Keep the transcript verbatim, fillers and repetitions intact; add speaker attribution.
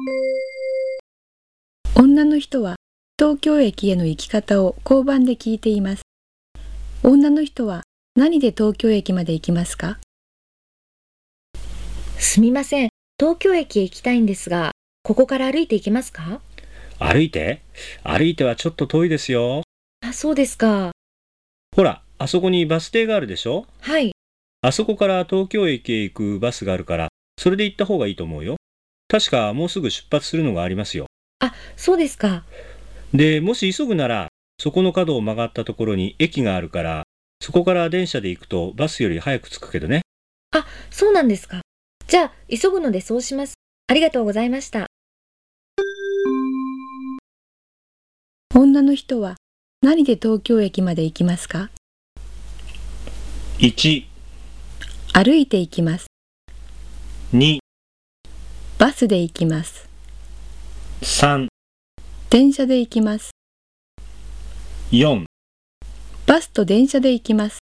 Speaker 1: 女の人は東京駅への行き方を交番で聞いています。女の人は何で東京駅まで行きますか？
Speaker 2: すみません。東京駅へ行きたいんですが、ここから歩いて行けますか？
Speaker 3: 歩いて歩いてはちょっと遠いですよ。
Speaker 2: あ、そうですか。
Speaker 3: ほら、あそこにバス停があるでしょ？
Speaker 2: はい。
Speaker 3: あそこから東京駅へ行くバスがあるから、それで行った方がいいと思うよ。確かもうすぐ出発するのがありますよ。
Speaker 2: あ、そうですか。
Speaker 3: で、もし急ぐなら、そこの角を曲がったところに駅があるから、そこから電車で行くとバスより早く着くけどね。
Speaker 2: あ、そうなんですか。じゃあ、急ぐのでそうします。ありがとうございました。
Speaker 1: 女の人は何で東京駅まで行きますか？
Speaker 3: いち、
Speaker 1: 歩いて行きます。
Speaker 3: に、
Speaker 1: バスで行きます。
Speaker 3: さん、
Speaker 1: 電車で行きます。
Speaker 3: よん。
Speaker 1: バスと電車で行きます。